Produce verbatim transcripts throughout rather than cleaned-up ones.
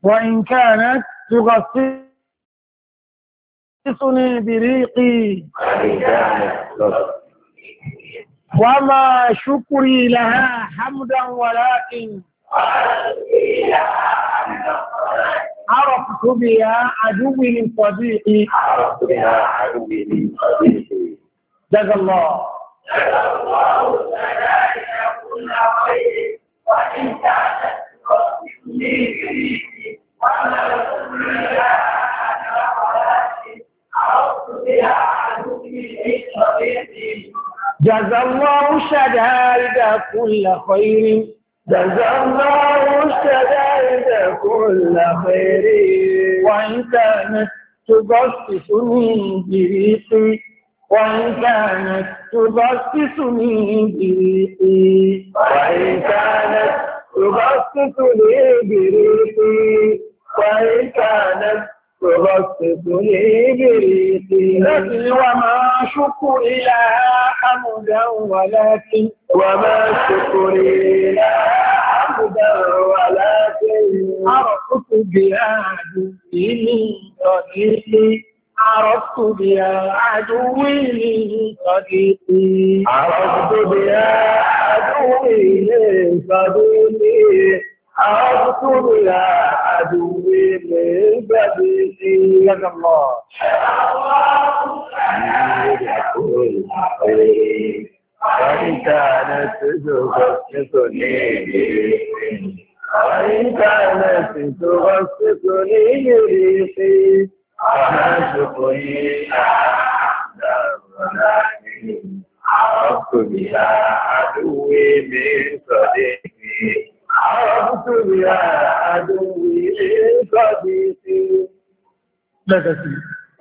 وإن كانت تغسسني بريقي وما شكري لها حمدا ولكن عرفت بها عدوي من صديقي عرفت بها عدوي من صديقي جزا الله جزا الله ذلك كل خير وإن كانت تغسسني بريقي وما شكري لها عرفت بها عدوي من صديقي جزا الله الشدائد كل خير جزا الله الشدائد كل خير وإن كانت تغسسني بريقي وإن كانت تغسسني بريقي وإن كانت تغسسني بريقي وإن كانت تغسسني بريقي لكن وما شكري لها حمدا ولكن وما شكري لها حمدا ولكن عرفت بها عدوي من صديقي عرفت بها عدوي من صديقي عرفت بها عدوي من صديقي عرفت بها عدوي من صديقي جزا الله وإن كانت تغسسني بريقي وإن كانت تغسسني بريقي وما شكري ولكن عرفت بها عدوي من صديقي عرفت بها عدوي من صديقي لا تسير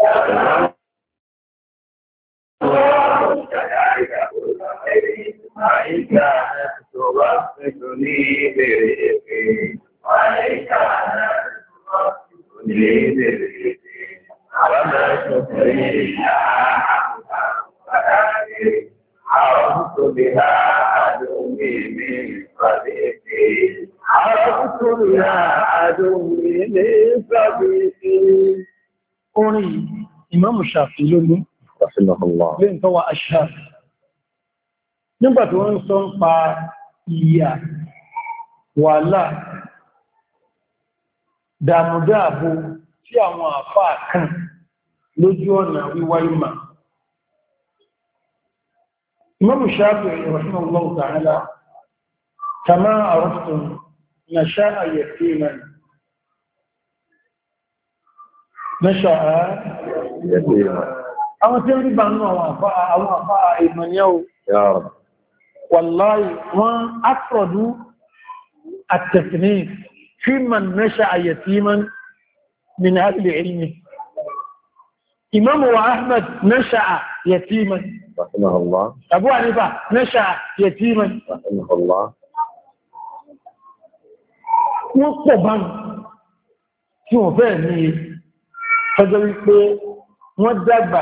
وإن كانت تغسسني بريقي وإن كانت تغسسني بريقي وما شكري لها حمدا ولكن عرفت بها عدوي من صديقي عرفت بها عدوي من صديقي. قولي إمام الشافعي لوني رحمه الله لين توا أشهر nígbà tí wọ́n ń sọ ń pa ìyà wàhálà dàmúdàbò tí àwọn àfáà kan lójú ọ̀nà wíwá ìmà. Imam Shafi'i rahimahullahu ta'ala kama araftum nasha'a yatiman nasha'a yatiman àwọn tí ó rí bá nínú àwọn àfáà ìmọ̀níyàwó والله وان أفردوا التثنيف في من نشأ يتيما من أهل علمه. إمام أحمد نشأ يتيما رحمه الله. أبو حنيفة نشأ يتيما رحمه الله. وطبعا tí wọ́n fẹ́ ní ọjọ́ wípé wọ́n dàgbà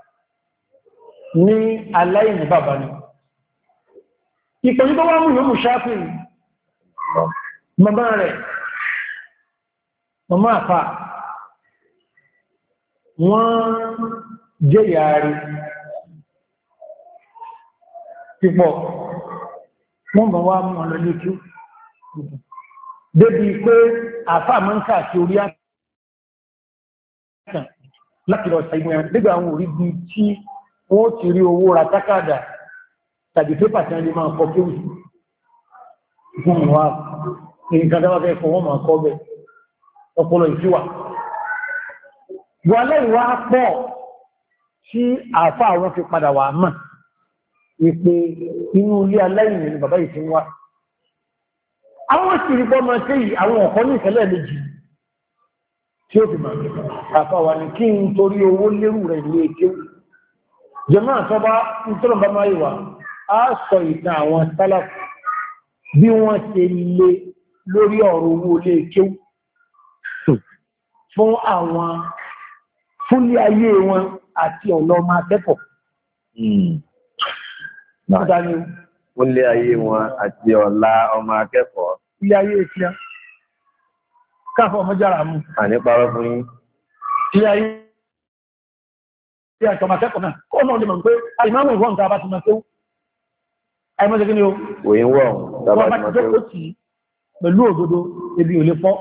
ní aláìní bàbá ni. Ìpẹ̀lú tó wá mú yóò mú Ṣáfì màmá rẹ̀, màmá àfà, wọ́n jẹ́ ìyàrí pípọ̀, wọ́n bọ̀ wá mú ọ̀nà lókú. Débi pé àfà máa ń káàkiri orí àkàn láti lọ ṣàìgbìyàn nígbà àwọn orí bí tí wọ́n ti rí owó ra tákàdà tàbí pépà tí wọ́n lè máa kọ kéwì fún wa nǹkan dáwà fẹ́ fún wọn máa kọ́ bẹ̀ ọpọlọ ìfíwà. Wà lẹ́ìwá pọ̀ tí àfá àwọn fi padà wà mọ̀ wípé inú ilé aláìní ni bàbá ìfín wá. Àwọn sì rí bọ́mọ tí àwọn ọ̀kọ́ ní ìṣẹ̀lẹ̀ méjì tí ó fi máa àfá wà ní kí n torí owó lérù rẹ̀ ní èkéwì. Jẹ́mọ́ àtọ́bá nítorí bá máa yíwa a sọ ìtàn àwọn sálàfù bí wọ́n ṣe lè lórí ọ̀rọ̀ owó lé kéwú fún àwọn fúnlé ayé wọn àti ọ̀nà ọmọ akẹ́kọ̀ọ́. Fúnlé ayé wọn àti ọ̀la ọmọ akẹ́kọ̀ọ́. Ilé ayé ìfíà. káfọ́ ọmọ jára mú. Àní parọ́ fún yín. Tí ayé tí a tọmọ akẹ́kọ̀ọ́ náà, kọ́ náà lè mọ̀ pé àìmáwò ìwọ̀n tàbá ti máa tó. Àìmọ́sẹ̀ kí ni o? Òyìn wọ̀ tàbá ti máa tó. Wọ́n bá ti jókòó tì pẹ̀lú òdodo ebi ò lè fọ́.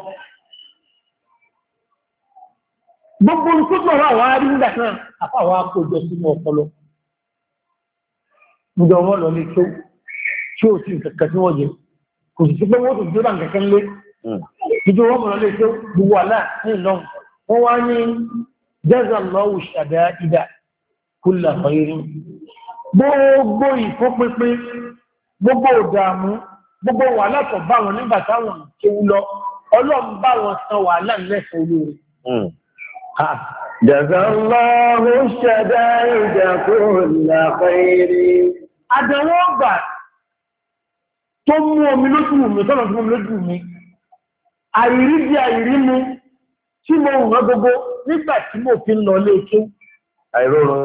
Gbogbo ìkójọ wà wá rí nígbà náà, àpá àwọn akójọ sínú ọpọlọ. Nígbà wọn lọ lè tó, tí ó sì kẹ̀kẹ́ tí wọ́n jẹ. Kò sì sí pé wọ́n tó dé bá kẹ̀kẹ́ lé. Ìjọ wọn mọ̀ lè tó gbogbo àlá ní ìlọ́run. Wọ́n wá ní Jazallahu shada'ida kulla khairin. Gbogbo ìfọ́pínpín, gbogbo ìdààmú, gbogbo wàhálà tó bá wọn nígbà táwọn kéwú lọ, Ọlọ́run bá wọn san wàhálà lẹ́sẹ̀ olóore. Jazallahu shada'ida kulla khairin. Àdẹ̀wọ́ ọgbà tó mú omi lójú mi, tọ́lọ̀ fún omi lójú mi, àìrí bí àìrí mú tí mo rán gbogbo nígbà tí mo fi ń lọ lé ké. Àìrórun.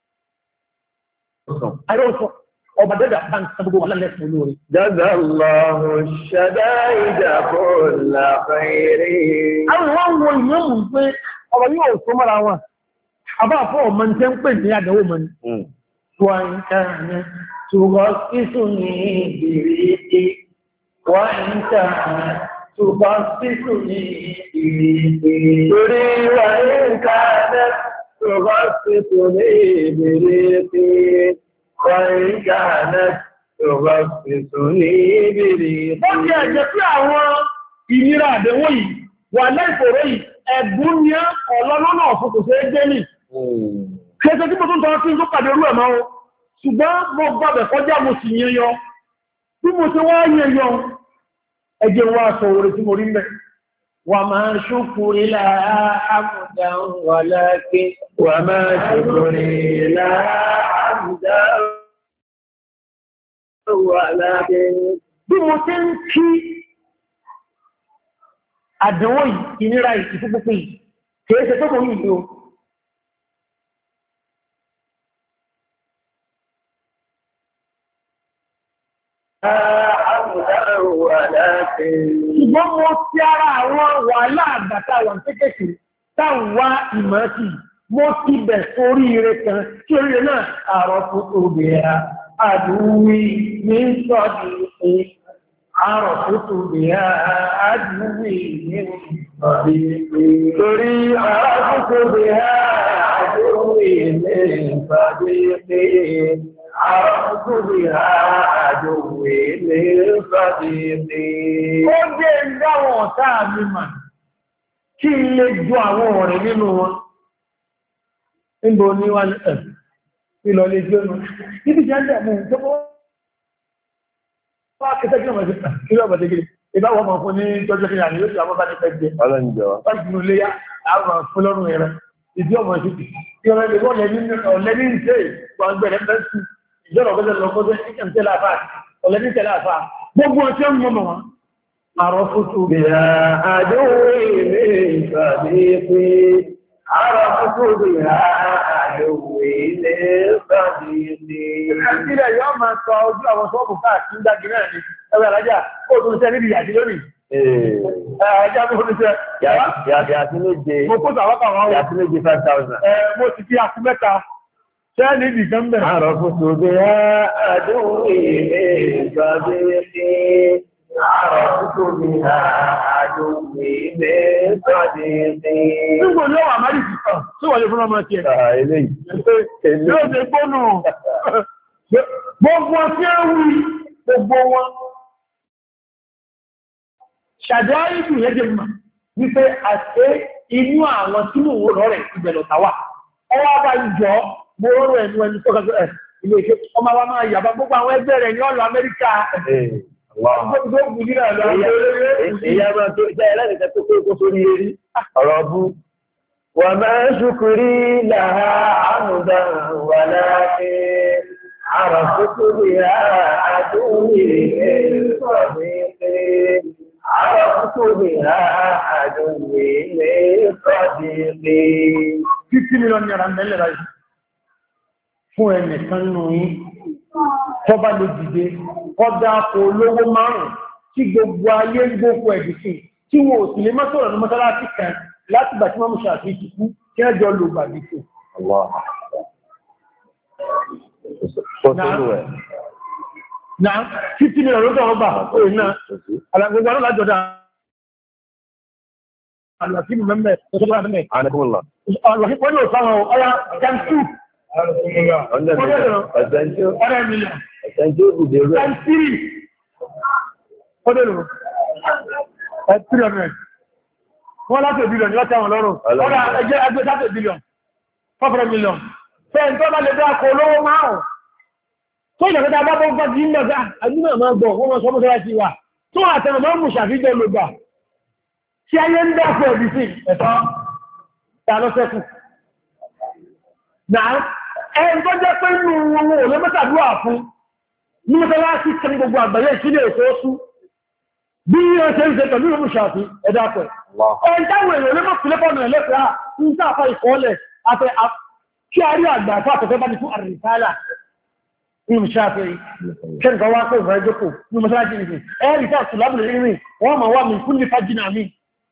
Àìrórun ọba dẹ́dà bá ń sọ gbogbo wà lálẹ́sìn olóore. Jazallahu shada'ida kulla khairin. Àwọn ìwọ̀n wo ìmọ̀mù pé ọba yóò tó mọ́ra wọn. Àbá fún ọmọ ní tẹ́ ń pè ní àdẹ̀wò mọ́ ni. Wọ́n ń kàánà tùgọ́ sísù ní ìrìtì. Wọ́n ń kàánà tùgọ́ sísù ní ìrìtì. Torí wọ́n ń kàánà tùgọ́ sísù ní ìrìtì. Wọ́n ń kàánà tùgọ́ sísù ní ìrìtì. Ó jẹ́ ẹ̀jẹ̀ sí àwọn ìnira àdẹ̀wò yìí wà lẹ́ìfòrò yìí ẹ̀bùn ní ọlọ́lọ́nà ọ̀fọ́kò sí ẹgbẹ́ ní. Kẹsẹ̀ tí mo tún tọ́ sí tó pàdé orú ẹ̀mọ́ o, ṣùgbọ́n mo gbọ́bẹ̀ kọjá mo sì yẹnyọ. Bí mo ti wá yẹnyọ, ẹjẹ́ wá sọ orí tí mo rí mẹ́. Wà máa ṣúkúrí láàámùdá wà láàkí, wà máa ṣúkúrí láàámùdá wà láàkí. Bí mo ti ń kí àdánwò ìnira ìfúnpúpù yìí kìí ṣe tó mọ̀ ní ìlú. Ṣùgbọ́n mo ti ara àwọn wàhálà àgbàtà wà kékèké táwọn wá ìmọ̀ sí mo ti bẹ̀ sórí ire kan tí oríire náà àrọ̀ fún obìnrin àdúwí ní sọ́ọ̀dì ìpín. عرفت بها عدوي من صديقي torí عرفت بها عدوي من صديقي عرفت بها عدوي من صديقي. Ó jẹ́ ìdáwọn ọ̀tá mi mà kí n lè jọ àwọn ọ̀rẹ́ nínú wọn. Níbo ni wá ní ẹ̀ ìlọ lè jẹ́ ọ̀nà. Ibi jẹ́ ẹ̀dẹ̀ mú ìjọba wá kẹsẹ́ kí ọmọ ìsìnkà kí lọ́bọ̀ tẹ́gẹ́ ìbáwọ̀ ọmọ fún ní jọjọ́ kí ní àníyàn yóò bá ní pẹ́jẹ́ ọlọ́njọ́ léyá àwọn fúlọ́rùn ẹ̀rẹ́ ìdí ọmọ ìsìnkì tí ọmọ ilé wọ́n lẹ́ní ìṣe wọn gbẹ̀rẹ̀ mẹ́sù ìjọba ọgọ́jọ́ lọ́kọ́jọ́ ìkẹ̀ntẹ́lá àfà ọ̀lẹ́ní tẹ́lá àfà gbogbo ọtí ọmọ mọ̀ wọn. àrọ̀ fútu bìrà àdéhùn ilé ìpàdé pé àrọ̀ fútu bìrà àdéhùn ilé ìpàdé pé. Ìkàtílẹ̀ yóò máa sọ ojú àwọn sọ́ọ̀bù káàkiri ń dági náà ni ẹgbẹ́ alájá ó tún ṣe níbi ìyàtí lónìí. Ẹ̀ẹ́dá mú ní ṣe. Yàtí méje. Mo kó sàwọ́pà wọn wọ́n. Yàtí méje five thousand. Ẹ mo ti fi akú mẹ́ta. Ṣé ní ìdí kan bẹ̀rẹ̀? Àrọ̀ fútu bí i àdúgbò ilé ìgbàgbé ní. Àrọ̀ fútu bí i àdúgbò ilé ìgbàgbé ní. Nígbò ní ọwà Amẹ́rì ti sàn, tí wọ́n lè fún ọmọ ti ẹ̀. Eléyìí. Yóò ṣe gbónú. Gbogbo tí ó wí gbogbo wọn. Ṣàdọ́ ìlú yẹn jẹ́ mọ̀ wípé àṣẹ inú àwọn tí mò ń wò lọ́rẹ̀ ìbẹ̀lọ̀ tàwà. Ọwọ́ bá ń jọ mo rọrùn ẹnu ẹni tó kọjọ ẹ̀ ilé ìṣe ọmọ wa máa yàbá gbogbo àwọn ẹgbẹ́ rẹ̀ ní ọ̀lọ́ Amẹ́ríkà. Wà máa ṣùkúrí láha àmúdá wà láàáké. عرفت بها عدوي من صديقي عرفت بها عدوي من صديقي. Fifty million naira mẹ́lẹ̀ ráyìí fún ẹnìkan nù yín tó bá lè dìde kọ́dá kò lówó márùn-ún tí gbogbo ayé ń gbókò ẹ̀dì sí tí wọ́n ò sì lè mọ́tò ọ̀nà mọ́sálásí kan láti gbà tí wọ́n mú ṣàfi ti kú kí ẹjọ́ lò gbàdìkò. Náà fifty million ló tọ̀wọ́ bà ó iná àlàgbègbè ọ̀nà lájọ̀dá àlàfíìmù mẹ́mẹ́ ọ̀tọ́gbà mẹ́mẹ́. Àlàfíìmù wọ́n yóò sáwọn ọ̀yá jẹ́ǹtù. Ọ̀rẹ́ mílíọ̀n. Jẹ́ǹtì. Ọdẹ́ lò. Ẹ three hundred. Wọ́n láti bílíọ̀n láti àwọn lọ́rùn. Ọ̀rẹ́ ẹgbẹ́ ẹgbẹ́ láti bílíọ̀n. Five hundred million. Fẹ́ẹ̀ tó bá lè dá kó lówó márùn-ún. Tó ìlẹ̀kẹ́ta bá bọ́ bá ti ń lọ́gbà, àdúgbà máa gbọ́, wọ́n mọ́ sọmọ́ sọ́rọ̀ ti wà. Tó àtẹ̀mọ̀ mọ́ mú ṣàfíjẹ́ ló gbà. Tí ayé ń dákọ̀ ẹ̀bí sí ẹ̀tọ́, ta lọ sẹ́kù. Náà, ẹn tó jẹ́ pé inú wọn ò lè mẹ́tàdúwà fún, ní mọ́tàlásí kẹ́ gbogbo àgbáyé ìṣílẹ̀ èso sú. Bí i ṣe ń ṣe pẹ̀lú ìlú ṣàfi ẹ̀dàpẹ̀. Ẹn táwọn èèyàn lè mọ́ sílẹ́pọ̀nà ẹ̀lẹ́fẹ̀ẹ́ ń sáfà ìkọ́ọ̀lẹ̀ àfẹ́ kí a rí àgbà àfẹ́ àtọ̀fẹ́ bá ní fún àrìsálà. Ní Ṣáfi'í, kẹ́ nǹkan wá pé ìfẹ́ jókòó ní mọ́sálásí nìkan. Ẹ̀rì tí a sùn lábùlé rírìn, wọ́n máa wá mi fún ní fájínà mi.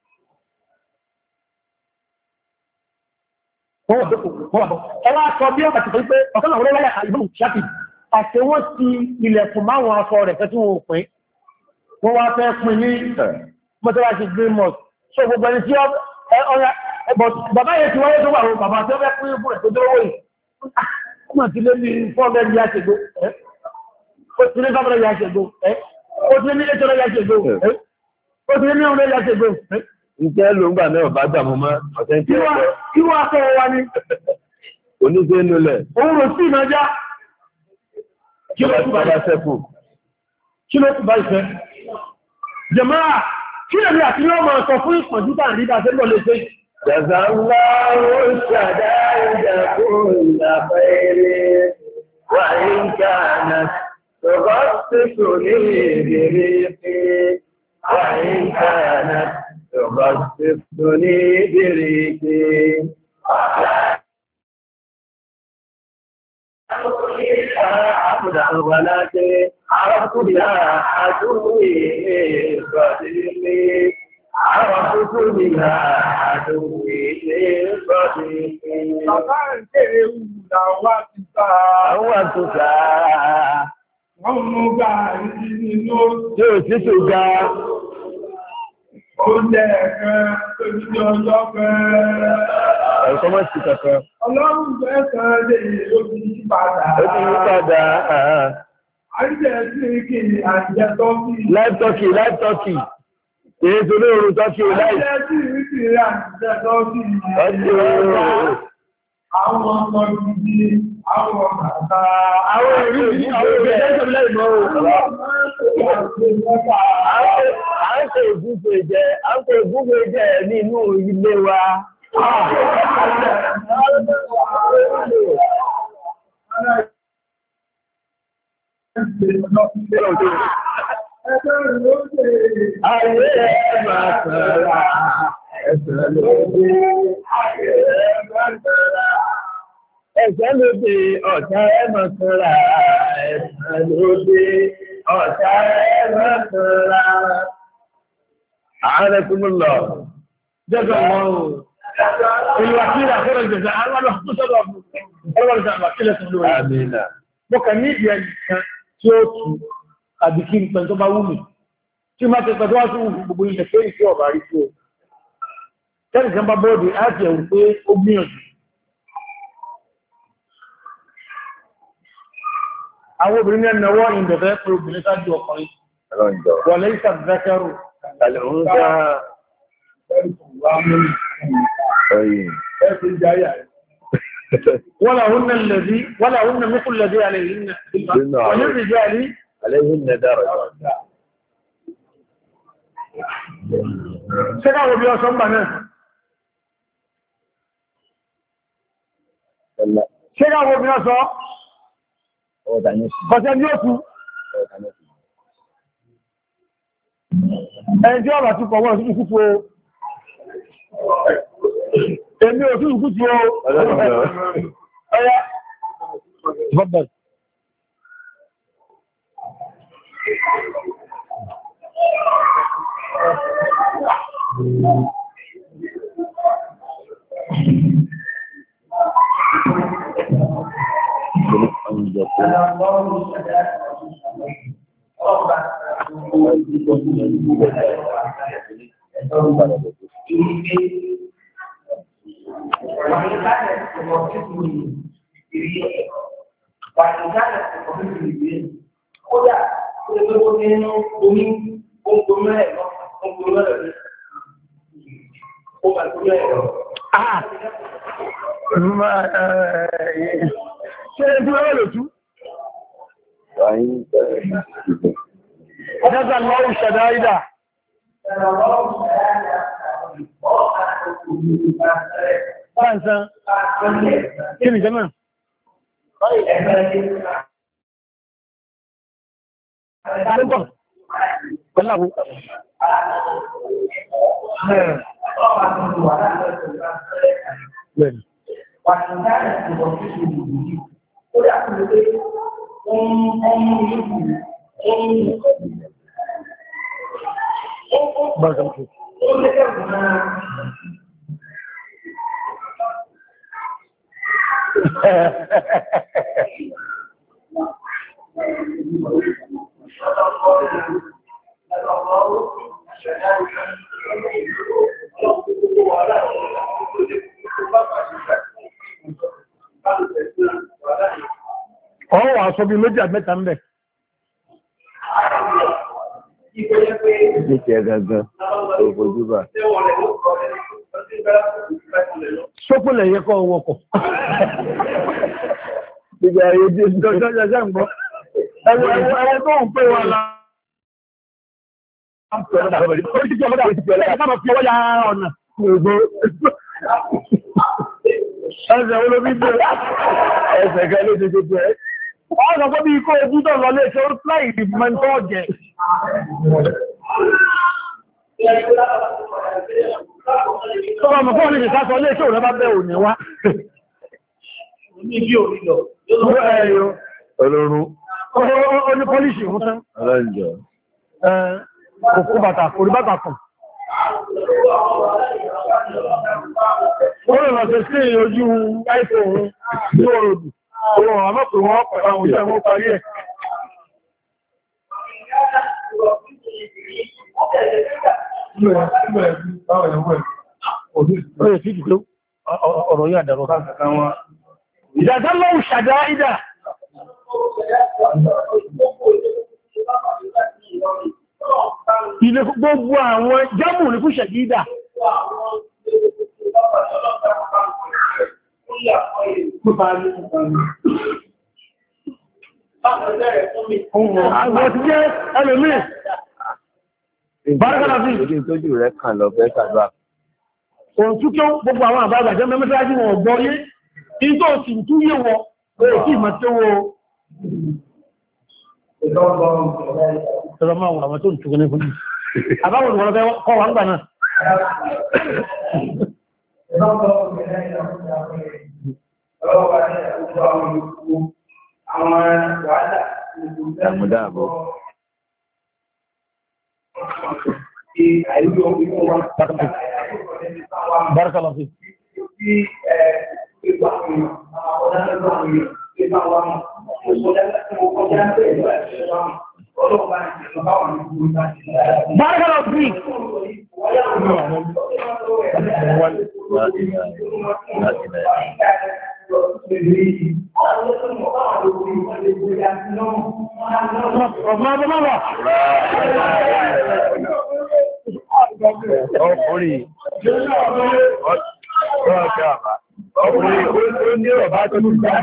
Wọ́n wà jókòó, wọ́n wà bọ́. Ẹ wá sọ bí ọ̀pàá ti fẹ́ pé ọ̀kan náà wọ́n láyà àìbọ̀n Ṣáfi'í. Àti wọ́n ti ilẹ̀kùn máwọn aṣọ rẹ̀ fẹ́ tí wọ́n pín. Wọ́n wá fẹ́ pín ní mọ́sálásí Green Mosque. So gbogbo ẹni tí ọ̀rẹ́ bàbá yẹn ti wáyé tó wà wọ́n bàbá tí ó fẹ́ pín fún ẹ̀ tó dúró wòye. Ọmọ ti lé ní fọ́ọ̀mẹ́ ní àṣègbò ẹ́ ó ti lé fọ́ọ̀mẹ́ ní àṣègbò ẹ́ ó ti lé ní ètò ní àṣègbò ẹ́ ó ti lé ní ọmọ ní àṣègbò ẹ́. Ìjẹ́ ló ń gbà náà bá gbà mọ́ mọ́ ọ̀sẹ̀ tí ó wọ́n. Kí wọ́n aṣọ wa ni? Oníṣẹ́ inú lẹ̀. Òun rò sí ìnájá. Kí ló ti bá sẹ́kù? Kí ló ti bá ìfẹ́? Jẹ̀mọ́ra, kí èmi àti yóò máa sọ fún ìpọ̀jú tà ní ìdáṣẹ́ lọ lè ṣe. Jazallahu shadaida kulla khairin wa in kanat tughassisu li biriqi wa in kanat tughassisu li biriqi. عبدا ولكن عرفت بها عدوي صديقي عرفت بها عدوي صديقي Bàbá ìkéré ìwúlà wá ti bá àwọn àtúntà wọ́n mú gbà nínú tí ò sí tó ga oúnjẹ ẹ̀kan tó jíjọ ọjọ́ fẹ́. ẹ̀kọ́ mọ́ sí kankan. Ọlọ́run fẹ́ kan lè ó ti yí padà. Ó ti yí padà. Àìjẹ́ sí kí àìjẹ́ tọ́kì. Live turkey, live turkey. Èyí tó ní orun turkey o live. Àìjẹ́ sí kí àìjẹ́ tọ́kì. Ọjọ́ àwọn ọmọ gidi, àwọn bàbá. àwọn ìrí ìrí àwọn ìrí ẹjọ́ láì mọ́ o. À ń ṣe ìgúnfè jẹ, à ń ṣe ìgúnfè jẹ nínú ilé wa. Ayé ẹ máa sọ̀rọ̀, ẹ̀sẹ̀ lóde, ayé ẹ máa sọ̀rọ̀. Ẹ̀sẹ̀ lóde, ọ̀tá ẹ máa sọ̀rọ̀, ẹ̀sẹ̀ lóde, ọ̀tá ẹ máa sọ̀rọ̀. Ààrẹ kúmù lọ. Jẹ́jọ́ wọn o. Ìwàkílà fẹ́rẹ̀ ìjẹ̀jẹ̀ àwọn ọlọ́pùsọ́lọ́ ọlọ́pùsọ́lọ́ ìwàkílẹ̀ tó lórí. Àmìnà. Mo kà ní ìyẹn nìkan tí ó tù àbíkí nǹkan tó bá wù mí. Tí máa ti pẹ̀lú wá sí gbogbo ilẹ̀ pé ìfẹ́ ọ̀bà rí tó. Tẹ́lì kan bá bọ́ọ̀dì láti ẹ̀wù pé ó gbìyànjú. Àwọn obìnrin ní ẹnàwọ́ ìdọ̀fẹ́ pé obìnrin sáájú ọkùnrin. Wọ̀lẹ́ ìsàbẹ̀kẹ́rù. ولهن الذي ولهن مثل الذي عليهن وللرجال عليهن درجة. Ṣéká wo bí ọ̀sán bà náà? Ṣéká wo bí ọ̀sán? Ọ̀sẹ̀ ní òkú. Ẹni tí ọ̀rọ̀ tún kọ̀wọ́ sí ìkúkú o. Èmi ò sí ìkúkú o. Ọya. Fọ́bẹ̀. Ah! Ṣé ẹjú ọ̀rọ̀ lò tú? Ọjọ́ta lọ́wọ́ ṣẹ̀dá ìdá. Báǹsán, kí ni jẹ́mọ̀? Àrẹ́gbọ̀n, pẹ̀láwó. Bẹ́ẹ̀ni. Báǹsán. Ọwọ́ wà sọ bí méjì àmẹ́ta ń bẹ̀. Ìjẹ́ gangan tó fojú bà. Sópòlẹ̀ yẹ kọ́ wọkọ̀. Gbogbo ayé dé Jọjọ́ jẹ́ ń gbọ́. Ẹwọ tó ń pè wà lá. Ẹsẹ̀ olóbi bẹ̀rẹ̀. ẹsẹ̀ kan ló ti gbogbo ẹ̀. Wọ́n sọ pé bí ikọ́ ojú tó lọ lé ṣe ó láì ìdìbòmẹ́ntọ́ ọ̀jẹ̀. Tọ́wọ́ mọ̀ fún ọ̀lẹ́sẹ̀ sásọ lé ṣe ò rẹ́bá bẹ́ òní wá. Ní bí òní lọ. Olórun. Ó ní pọ́líṣì fún tán. Ọlọ́njọ́. Òkú bàtà, orí bàtà kan. Ó rẹ̀ lọ sí sí ojú àìsàn òun ní òròdù. Olóòrùn àmọ́ pé wọ́n pẹ̀lú àwọn òṣèrè wọ́n parí ẹ̀. Ó yẹ sí ìdíkó ọ̀rọ̀ yóò àdàrọ̀. Ìdàtà lọ́wọ́ ṣàdá ìdà. Ilé gbogbo àwọn jámù ní kú ṣẹ̀dí ìdà. Àwọn ti jẹ́ ẹlòmí. Bárakàlá sí. Ìdí tójú rẹ̀ kàn lọ fẹ́ ṣàdúrà. Òun tún kí gbogbo àwọn àbábà jẹ́ mẹ́mẹ́tàájí wọn gbọ́ yé. Ní tó sì ń túyé wọn, ó kí ìmọ̀ tí ó Tọ́lọ máa wọ àwọn tó ń tukọ̀ ní fún mi. Àbáwọn ìwọ̀n fẹ́ kọ́ wà ń gbà náà. Àmúdáàbò. Bárakàlá sí. Bárakàlá sí. Ọkùnrin ọkùnrin ó ní ọ̀bá tó ní ìgbà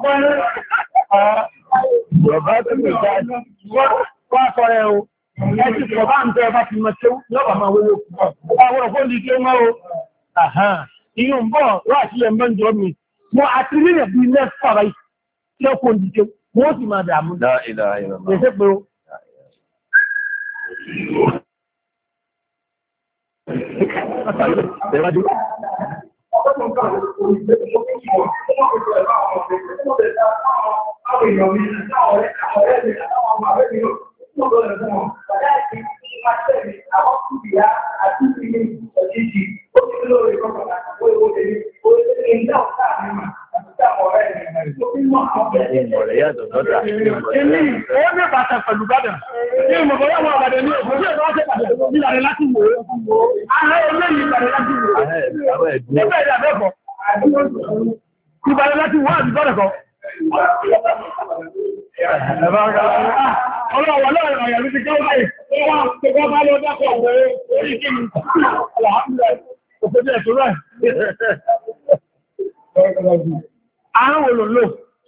ọ̀bá tó ní ìgbà wọ́n sọ́rẹ̀ o ẹ̀sì ọ̀bá ń tẹ́ ọba ti mọ̀ tí lọ́pàá máa wọ́wọ́ àwọn ọ̀pọ̀ ní kí ó máa o inú ń bọ̀ wá sí ẹ̀mọ́ ìjọ mi mọ́ àti nílẹ̀ bí mẹ́fà báyìí tí ó kò ní kí wọ́n sì máa dààmú ẹ̀sẹ̀ pé o Tẹ̀wájú. Àwọn àwọn kùbìyà àti ìpínlẹ̀ òjijì ó ti lóore kọ́kànlá ó ìwò tèmi ó ti ń dá ọ̀tá mi mà àti tá ọ̀rẹ́ mi tó fi mọ̀ àwọn ọ̀rẹ́ ìmọ̀rẹ́ yàtọ̀ sọ́dọ̀ Èmi ó ní bàtà pẹ̀lú bàdàn. Ní ìmọ̀bọ̀ yóò wọ́n àbàdàn ní òkú tí ó wọ́n ṣe pàdé ní ìlànà láti wò ó. Ààrẹ eléyìí ìlànà láti wò ó. Níbẹ̀ ìdàbẹ́kọ̀. Ìbàdàn láti wò àti bọ́dẹ̀ kọ. Ọlọ́wọ́ lọ́rọ̀ àyàrí ti kọ́ báyìí. Wọ́n ti kọ́ bá lọ dákọ̀ ọ̀rẹ́ orí kí ni. Alhamdulillah. Òfin ẹ̀ tó rẹ̀. Àrùn wo lò lò?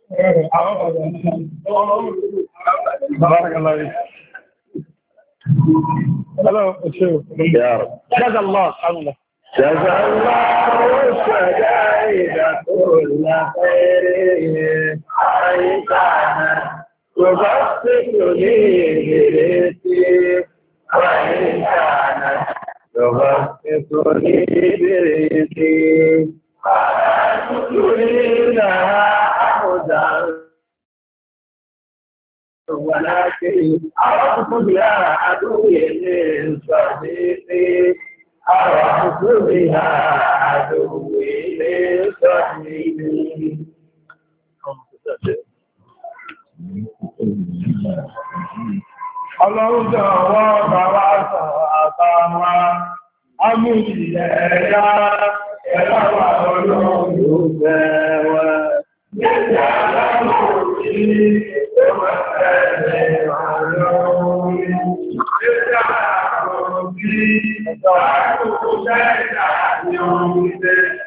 Hello, جزا الله عنه جزا الله الشدائد كل خير أي كان تبسط لي بريتي وإن كانت تبسط لي بريتي فلا تريدها أخذا ولكن أردت يا عدوي من صديقي أردت بها عدوي من صديقي Ọlọ́run jọ̀wọ́ bàbá sọ àtàwọn amújìlẹ̀ ẹ̀yà ẹ̀láwà ọlọ́run ló fẹ́ wá. Yẹ́jà aláwọ̀ sí ìjọba ẹ̀rẹ̀ ọlọ́run. Yẹ́jà aláwọ̀ sí ìjọba ẹ̀rẹ̀ ọlọ́run.